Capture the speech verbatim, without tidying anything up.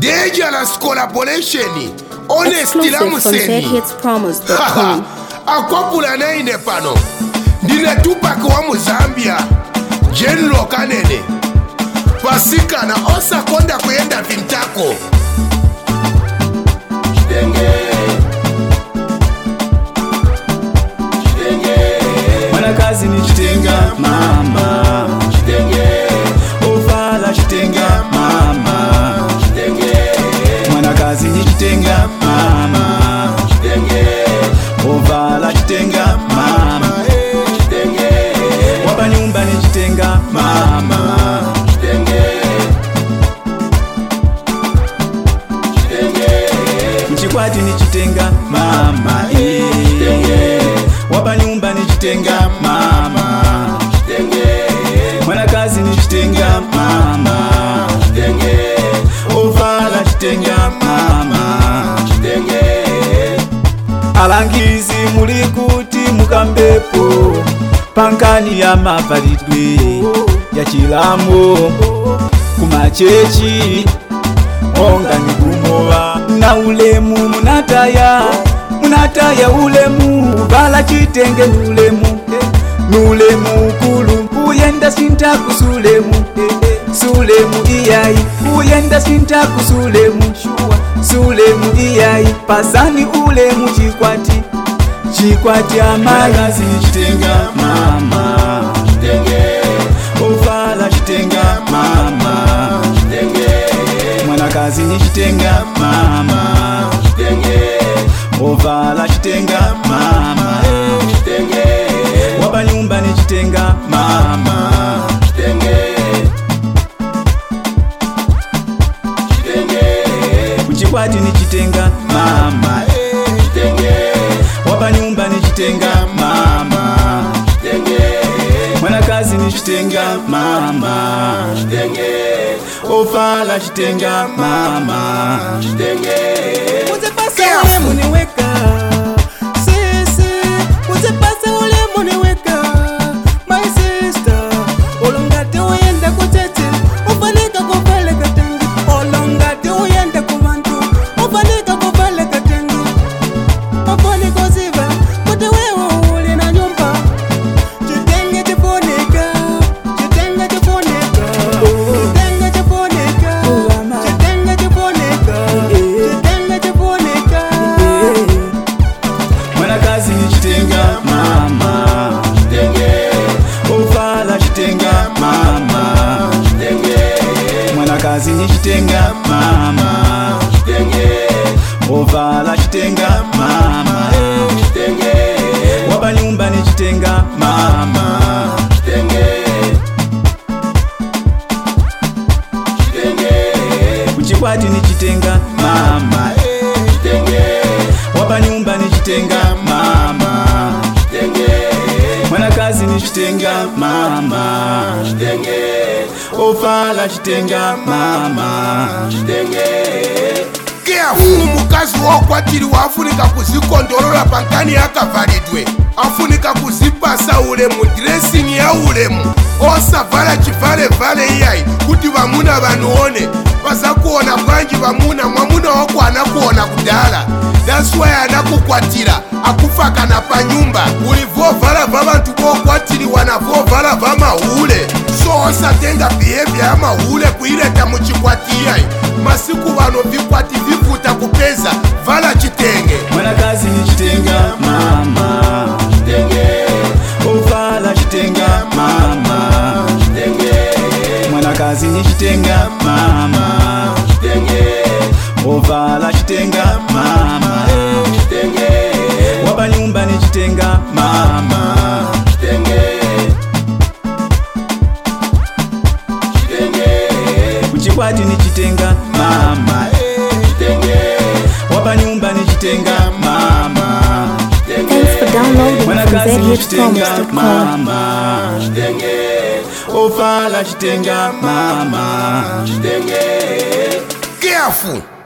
Dangerous collaboration. Honestly, Exclusive from zed hits promos dot com. Akwapula naine pano. Ndine Tupac wa Muzambia. General Kanene. Pasika na osa konda kuyenda vintako. Chitenge. Chitenge. Mwanakazi ni chitenga mama. Chitenge. Ovala chitenga mama. Chitenge. Mwanakazi ni chitenga mama. Chitenge. Ovala chitenga mama. Chitenge. Wapa nyumba ni chitenga mama. Chitenge. Chitenge. Mchikwati ni chitenga mama. Chitenge. Wapa nyumba ni chitenga mama. Chitenge. Mwanakazi ni chitenga mama. Chitenge. Ovala chitenga mama. Chitenge. Alangizi mulikuti mukambepo pankani ya mavalidwe ya chilambo kumachechi onga nikumowa na ulemu munataya munataya ulemu vala chitenge nulemu nulemu kulu kuyenda sintaku sulemu sulemu iyayi kuyenda sintaku sulemu sulemu iyayi pasani ulemu chikwati chikwati amali. Mwanakazi ni chitenga mama. Chitenge. Ovala chitenga mama. Chitenge. Mwanakazi ni chitenga mama. Chitenge. Ovala chitenga mama. Chitenge. Wapa nyumba ni chitenga mama. Chitenge. Chitenge. Mchikwati ni chitenga mama. Chitenge. Wapa nyumba ni chitenga mama. Chitenge. Mwanakazi ni chitenga mama. Chitenge. Ovala chitenga mama. Chitenge. Uzepasa ule muniweka sisi, uzepasa ule muniweka my sister. Olongate uyenda kucheche, ufanika kuvale katengi. Olongate uyenda kubantu, ufanika kuvale katengi. Mafoni koziva, kote wewe uli na nyumba. Chitenge chifunika, chitenge chifunika, chitenge chifunika, chitenge chifunika, chitenge chifunika. Mwanakazi ni chitenga mama. Chitenge. Ovala chitenga mama. Chitenge. Mwanakazi ni chitenga mama. Chitenge. Ovala chitenga mama. Chitenge. Wapa nyumba ni chitenga mama. Chitenge. Chitenge. Mchikwati ni chitenga mama. Chitenge. Wapa nyumba ni chitenga mama. Chitenge. Mwanakazi ni chitenga mama. Chitenge. Ovala chitenga mama. Chitenge. Kefu mukazi wokwatiri wafunika kuzikondolola pankani yakavalidwe, afunika kuzipasa ulemu dressing ya ulemu osavala chivale vale iyayi kuti vamuna vanuone vazakuona bwanji vamuna mwamuna wako anakuona kudala. That's why anakukwatira akufakana pa nyumba ulivovala va vantu vokwatiri wanavovala va mahule. So osatenga behavior ya mahule kuileta muchikwati iyayi. Masiku vano vikwati vivuta kupeza vala chitenge. Mwanakazi ni chitenga mama. Chitenge. Ovala chitenga mama. Chitenge. Mwanakazi ni chitenga mama. Chitenge. Ovala chitenga mama. Chitenge. Wapa nyumba ni chitenga mama. Chitenge. Chitenge. Mchikwati ni chitenga mama. Chitenge. Wapa nyumba ni chitenga mama. Thanks for downloading from Mwanakazi zed ni hits promos chitenga dot com. mama. Chitenge. Ovala chitenga mama. Chitenge. Careful.